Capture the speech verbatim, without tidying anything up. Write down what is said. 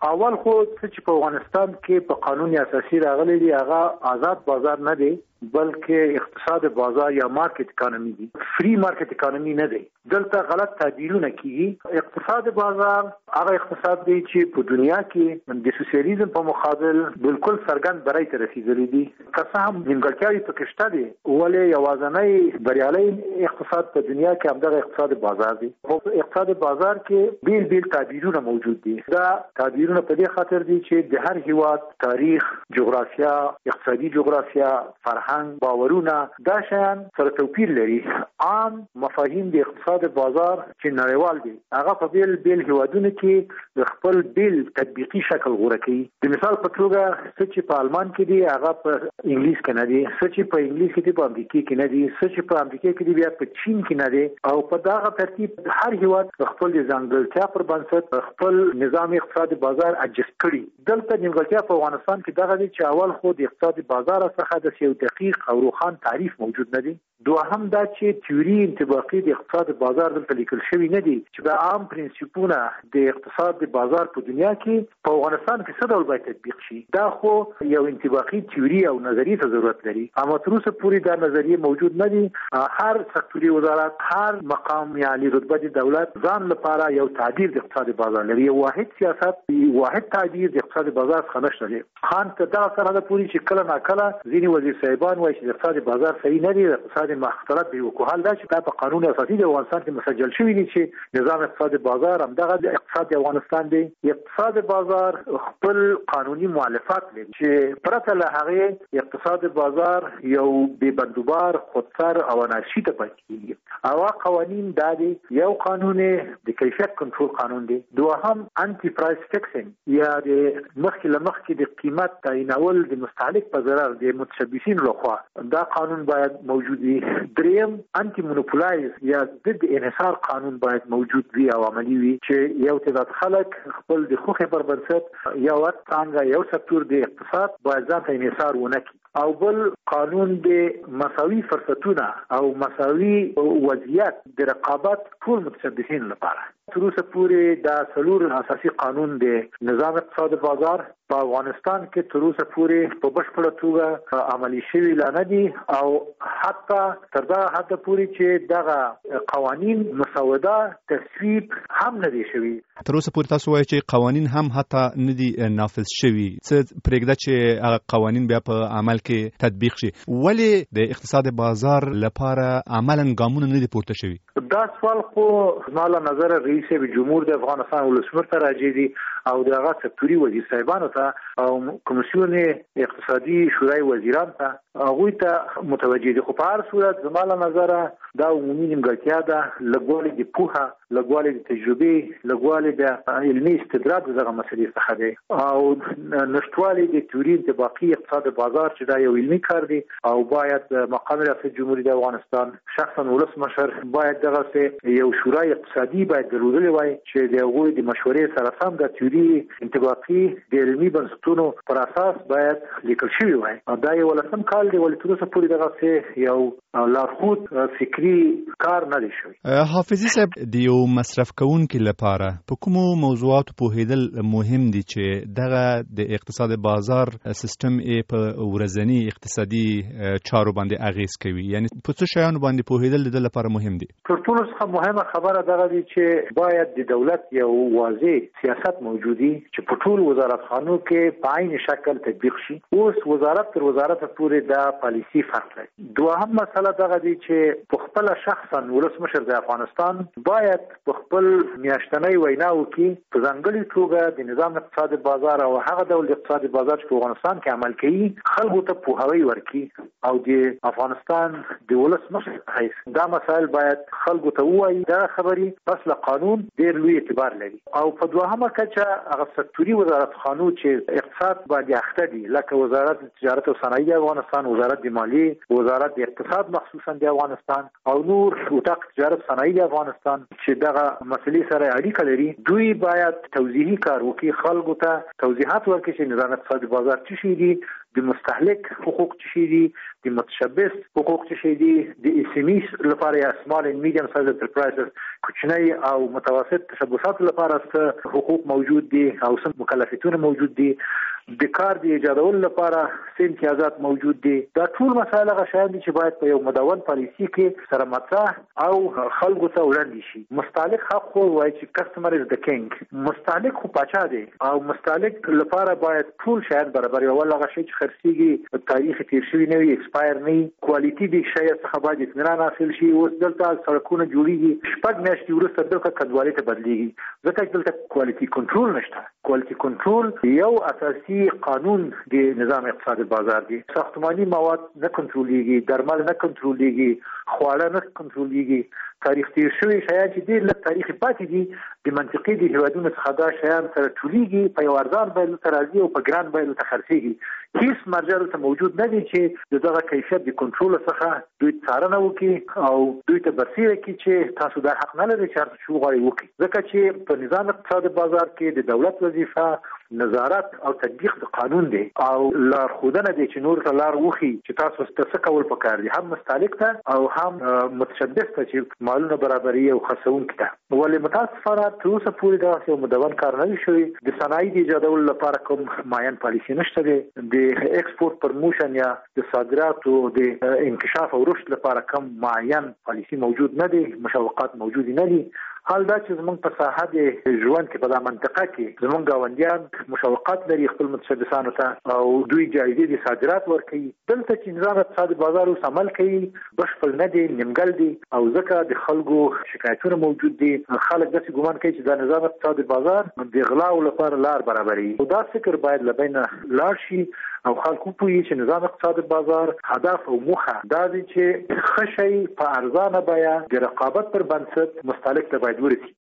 اول خو چې په افغانستان کې په قانون اساسي راغلي دی هغه آزاد بازار نه دی بلکې اقتصاد بازار یا مارکیټ اکانومي دی. فری مارکیټ اکانومي نه دی. دلته غلط تعبیرونه کیږي. اقتصاد بازار هغه اقتصاد دی چې په دنیا کې د سوسیالیزم په مقابل بالکل څرګند برای ته رسیدلی دی. که څه هم نیمګړتیاوې پکې شته دي ولې یوازینی بریالی اقتصاد په دنیا کې همدغه اقتصاد بازار دی. په اقتصاد بازار کې بیل بیل تعبیرونه موجود دي. دا تعبیرونه په دې خاطر دي چې د هر هیواد تاریخ، جغرافیا، اقتصادي جغرافیا، فرهنګ، باورونه دا شیان سره توپیر لري. عام مفاهیم د اقتصاد بازار چې نړیوال دي هغه په بیل بیل هیوادونو کې د خپل بیل تطبیقي شکل غوړه کوي. د مثال په توګه چې په آلمان کې دي هغه په انګلیس کې نه دي، چې په انګلیس کې دي په امریکا کې نه دي، چې په امریکا کې دي بیا په چین کې نه دي. او په دغه ترتیب هر هیواد خپل ځانګړتیا پر بنسټ خپل نظام اقتصادي بازار اجست کړي. دلته نیمګړتیا په افغانستان کې دغه دي چې اول خو د اقتصادي بازار څخه د یو دقیق او روښان تعریف موجود نه دی. دوهم دا چې تیوري انطباقي د اقتصاد بازار دلته لیکل شوی نه دی چې د عام پرنسپونه د اقتصاد بازار په دنیا کې په افغانستان کې څه ډول باید تطبیق شي. دا خو یو انطباقي تیوري او نظریه ته ضرورت لري. اما تر اوسه پورې دا نظریه موجود نه دی. هر سکتوري وزارت، هر مقام یا عالی رتبه د دولت ځان لپاره یو تعبیر د اقتصاد بازار لري. یو واحد سیاست، واحد تعبیر د اقتصاد بازار څخه نشته دی. خان ته دا سره د پوری چې کله ناکله ځینی وزیر صاحبان وایي چې د اقتصاد بازار صحیح نه دی. اقتصاد مختلط دی. وکول دا چې په قانون اساسي د افغانستان کې مسجل شوی دی چې نظام اقتصاد بازار همدغه د اقتصاد افغانستان دی. اقتصاد بازار خپل قانوني مؤلفات لري چې پرته له هغه اقتصاد بازار یو بې بندوبار، خودسر او انارشي ته پاتې. او قوانین دا دي، یو قانون د کیفیت کنټرول قانون دی، دوهم انټي پرایس فکسینګ یا د مخکې له مخکې د قیمت تعیینول د مستهلک په ضرر د متشبثین لخوا دا قانون باید موجود وي. دریم انټي مونوپولایز یا ضد انحصار قانون باید موجود وي او عملی وي چې یو تعداد خلک خپل د خوخي پر بنسټ یو څنګه یو سکتور د اقتصاد باید ځان ته انحصار ونه کړي. او بل قانون د مساوي فرصتونه او مساوي وضعیت د رقابت ټول متشبثین لپاره. تر اوسه پورې دا څلور اساسي قانون د نظام اقتصاد بازار په افغانستان کې تر اوسه پورې په بشپړه توګه عملي شوي لا نه دي او حتی تر دا حد پورې چې دغه قوانین مسوده تصویب هم نه دي شوي. تر اوسه پورې تاسو وایئ چې قوانین هم حتی نه دي نافذ شوي. څه پرېږده چې هغه قوانین بیا په عمل کې تطبیق شي. ولې د اقتصاد بازار لپاره عملاً ګامونه نه دي پورته شوي؟ دا سوال خو زما له نظره رئیس جمهور د افغانستان ولسمشر ته راځي دي او دغه سکتوري وزیر صاحبانو ته او کمیسیون اقتصادي شورای وزیران ته هغوی ته متوجه دي. خو په هر صورت زما له نظره دا عمومي نیمګړتیا ده، لږوالی د پوهه، لږوالی د تجربې، لږوالی د علمي استدراک دغه مسلې څخه دی او نشتوالی د تیوري انطباقي اقتصاد بازار چې دا یو علمي کار دی او باید مقام ریاست جمهوریت افغانستان شخصا ولسمشر باید دغه یو شورای اقتصادي باید درلودلی وای چې د هغوی د مشورې سره سم د تیوري انطباقي د علمي بنسټونو پر اساس باید لیکل شوی وای. دا یو لسم کال دی ولې تر اوسه پورې دغه یو لارښود فکري کار نه دی شوی. حافظي صاحب، د یو مصرف کوونکي لپاره په کومو موضوعاتو پوهېدل مهم دي چې دغه د اقتصاد بازار سیستم په ورځني اقتصادي چارو باندې اغیز کوي؟ یعنی په څه شیانو باندې پوهېدل د لپاره مهم دي؟ تر ټولو څخه مهمه خبره دغه دی چې باید د دولت یو واضح سیاست موجودي چې په ټول وزارتخانو کې په عین شکل تطبیق شي. اوس وزارت تر وزارت پورې دا پالیسی فرق لري. دوهم مسله دغه دی چې په خپل شخصا ولسمشر د افغانستان باید په خپل میاشتنۍ ویناو کې په ځانګړي توګه د نظام اقتصادي بازار او هغه ډول اقتصادي بازار چې په افغانستان کې عمل کوي خلکو ته پوهاوی ورکړي او د افغانستان د ولسمشر حیث دا مسائل باید خلکو ته ووایي. دا خبرې پس له قانون ډېر لوی اعتبار لري. او په دوهمه کچه هغه سکتوري وزارتخانو چې اقتصاد باندې اخته دي لکه وزارت تجارت او صنایع د افغانستان، وزارت د مالیې، وزارت د اقتصاد مخصوصا د افغانستان او نور وزارت تجارت صنایع د افغانستان چې دغه مسلې سره اړیکه لري، دوی باید توضیحي کار وکړي، خلکو ته توضیحات ورکړي چې نظام اقتصادي بازار څه شی دی، د مستهلک حقوق څه دي، د متشبث حقوق څه دي، د اس ام ایس لپاره یا سمال اند میډیم سایز انټرپرایزز کوچنی او متوسط تشبثات لپاره څه حقوق موجود دي او څه مکلفیتونه موجود دي، د کار د ایجادولو لپاره څه امتیازات موجود دي. دا ټول مسایل هغه شیان دي چې باید په یو مدون پالیسي کې سره مطرح او خلکو ته وړاندې شي. مستهلک حق خو وایي چې کسټمر از د کینګ، مستهلک خو پاچا دی او مستهلک لپاره باید ټول شیان برابر وي. ول هغه شی چې خرڅېږي تاریخ تیر شوی نه وي، ایکسپایر نه وي، کوالټي د شی څخه باید اطمینان حاصل شي. اوس دلته سړکونه جوړیږي، شپږ میاشتې وروسته دلته کډوالۍ ته بدلیږي ځکه چې دلته کوالټي کنټرول نشته. کوالټي کنټرول یو اساسي قانون د نظام اقتصاد بازار دی. ساختماني مواد نه کنټرولیږي، درمل نه کنټرولیږي، خواړه نه کنټرولیږي. تاریخ تیر شوی شیان چې ډېر لږ تاریخ پاتې دي د منطقې د هیوادونو څخه دا شیان سره ټولیږي، په یو ارزان بیه ته راځي او په ګران بیه ته خرڅېږي. هیڅ مرجع ته موجود نه دی چې د دغه کیفیت د کنټرول څخه دوی څارنه وکړي او دوی ته برسېره کړي چې تاسو دا حق نه لرئ چې هر څه وغواړئ وکړي. ځکه چې په نظام اقتصاد بازار کې د دولت وظیفه نظارت او تطبیق د قانون دی او لارښودنه دی چې نور ته لار وښي چې تاسو څه کول پکار دي، هم مستهلک ته او هم متشبث ته چې مالونه برابري او خرڅونکي ته. ولې متاسفانه تر اوسه پورې دا یو مدون کار نه دی شوی. د صنایع د ایجادولو لپاره کوم معین پالیسي نشته دی. د ایکسپورت پرموشن یا د صادراتو د انکشاف او رشد لپاره کوم معین پالیسي موجود نه دی، مشوقات موجود نه دي. حال دا چې زمونږ په ساحه د ژوند کې په دا منطقه کې زمونږ ګاونډیان مشوقات لري خپل متشبثانو ته او دوی جایزې د صادرات ورکوي. دلته چې نظام اقتصادي بازار اوس عمل کوي بشپړ نه دی، نیمګړ دی او ځکه د خلکو شکایتونه موجود دي. خلک داسې ګمان کوي چې دا نظام اقتصادي بازار د غلاو لپاره لار برابروي. او دا فکر باید له بینه لاړ شي او خلکو پوهیږي چې نظام اقتصادي بازار هدف او موخه دا دی چې ښه شی په ارزانه بیه د رقابت پر بنسټ مستهلک ته باید ورسي.